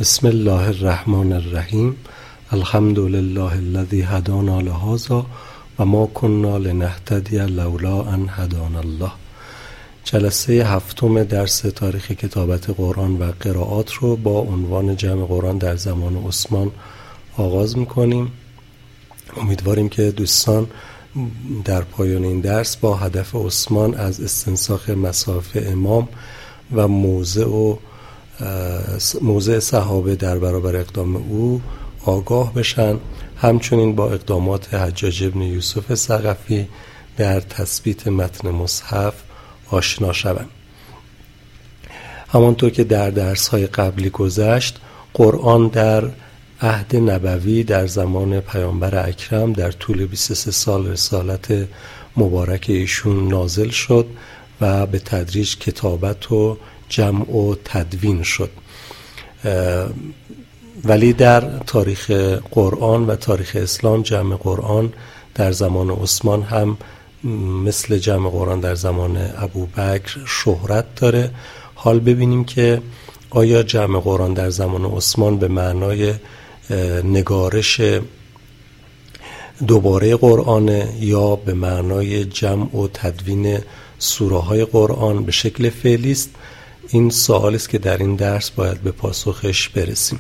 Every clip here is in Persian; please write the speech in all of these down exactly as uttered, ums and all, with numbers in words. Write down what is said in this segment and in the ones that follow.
بسم الله الرحمن الرحیم. الحمد لله الذی هدانا لهذا و ما كنا لنهتدی لولا ان هدانا الله. جلسه هفتم درس تاریخ کتابت قرآن و قرائات رو با عنوان جمع قرآن در زمان عثمان آغاز میکنیم. امیدواریم که دوستان در پایان این درس با هدف عثمان از استنساخ مصاحف امام و موضع و موضع صحابه در برابر اقدام او آگاه بشن، همچنین با اقدامات حجاج ابن یوسف ثقفی در تثبیت متن مصحف آشنا شوند. همانطور که در درس‌های قبلی گذشت، قرآن در عهد نبوی در زمان پیامبر اکرم در طول بیست و سه سال رسالت مبارک ایشون نازل شد و به تدریج کتابت و جمع و تدوین شد. ولی در تاریخ قرآن و تاریخ اسلام جمع قرآن در زمان عثمان هم مثل جمع قرآن در زمان ابوبکر شهرت داره. حال ببینیم که آیا جمع قرآن در زمان عثمان به معنای نگارش دوباره قرآن یا به معنای جمع و تدوین سوره های قرآن به شکل فعلی است؟ این سوالی است که در این درس باید به پاسخش برسیم.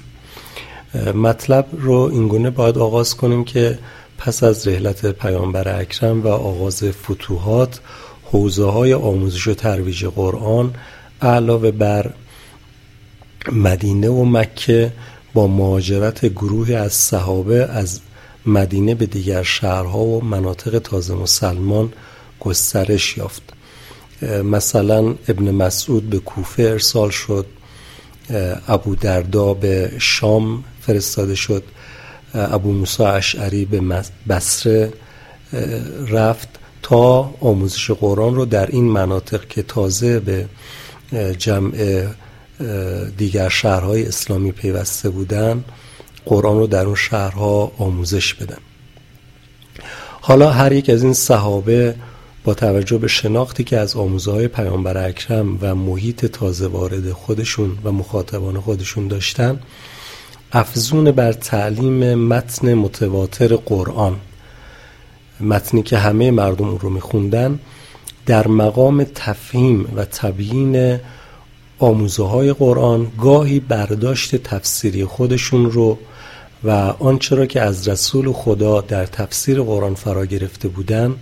مطلب رو اینگونه باید آغاز کنیم که پس از رحلت پیامبر اکرم و آغاز فتوحات، حوزه های آموزش و ترویج قرآن علاوه بر مدینه و مکه با مهاجرت گروهی از صحابه از مدینه به دیگر شهرها و مناطق تازه مسلمان گسترش یافت. مثلا ابن مسعود به کوفه ارسال شد، ابو دردا به شام فرستاده شد، ابو موسی اشعری به بصره رفت تا آموزش قرآن رو در این مناطق که تازه به جمع دیگر شهرهای اسلامی پیوسته بودن قرآن رو در اون شهرها آموزش بدن. حالا هر یک از این صحابه با توجه به شناختی که از آموزه‌های پیامبر اکرم و محیط تازه وارد خودشون و مخاطبان خودشون داشتن، افزون بر تعلیم متن متواتر قرآن، متنی که همه مردم اون رو میخوندن، در مقام تفهیم و تبیین آموزه‌های قرآن گاهی برداشت تفسیری خودشون رو و آنچه را که از رسول خدا در تفسیر قرآن فرا گرفته بودن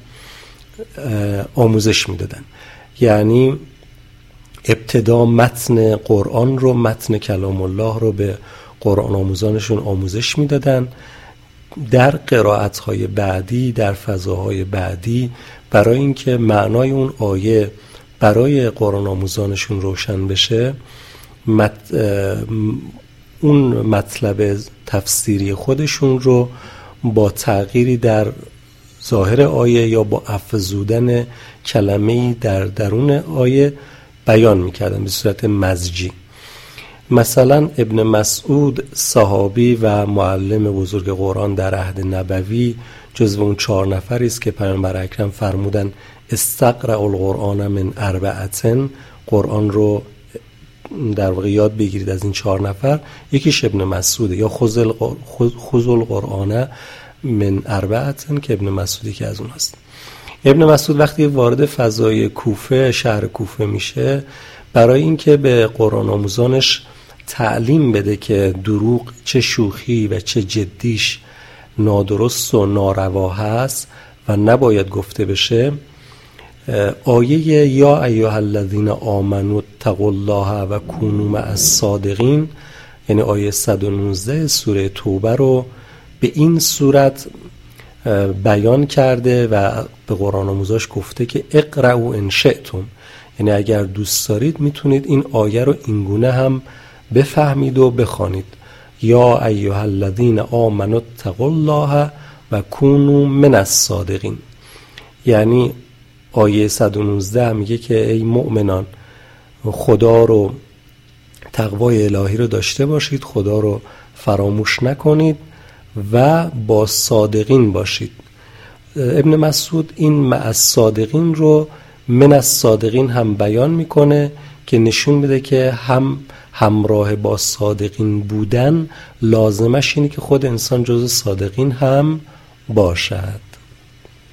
آموزش میدادن. یعنی ابتدا متن قرآن رو، متن کلام الله رو به قرآن آموزانشون آموزش میدادن. در قرائت‌های بعدی، در فضاهای بعدی، برای اینکه معنای اون آیه برای قرآن آموزانشون روشن بشه، مت... اون مطلب تفسیری خودشون رو با تغییری در ظاهر آیه یا با افزودن کلمه‌ای در درون آیه بیان می‌کردن به صورت مزجی. مثلا ابن مسعود صحابی و معلم بزرگ قرآن در عهد نبوی جزو اون چهار نفری است که پیامبر اکرم فرمودن استقرأ القرآن من اربعة، قرآن رو در واقع یاد بگیرید از این چهار نفر. یکیش ابن مسعوده، یا خذ القرآن من اربعة که ابن مسعودی که از اون هست. ابن مسعود وقتی وارد فضای کوفه، شهر کوفه میشه، برای اینکه به قرآن آموزانش تعلیم بده که دروغ چه شوخی و چه جدیش نادرست و ناروا هست و نباید گفته بشه، آیه یا ایها الذین آمنوا اتقوا الله و کونوا مع الصادقین، یعنی آیه صد و نوزده سوره توبه رو به این صورت بیان کرده و به قرآن آموزاش گفته که اقرأوا ان شئتم، یعنی اگر دوست دارید میتونید این آیه رو اینگونه هم بفهمید و بخوانید. یا ایها الذین آمنوا اتقوا الله و کونوا من الصادقین، یعنی آیه صد و نوزده میگه که ای مؤمنان خدا رو، تقوای الهی رو داشته باشید، خدا رو فراموش نکنید و با صادقین باشید. ابن مسعود این مع الصادقین رو من الصادقین هم بیان میکنه که نشون بده که هم همراه با صادقین بودن لازمش اینه که خود انسان جز صادقین هم باشد.